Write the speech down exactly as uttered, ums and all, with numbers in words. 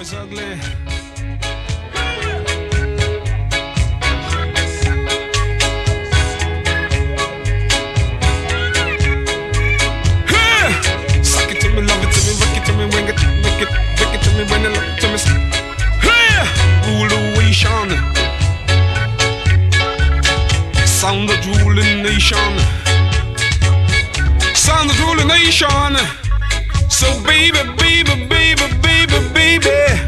boys ugly. Suck it to me, love it to me, rock it to me, wing it, make it, make it to me, when it love it to me. Rule the nation, sound of ruling nation, sound of ruling nation. So baby, baby, baby, baby, baby,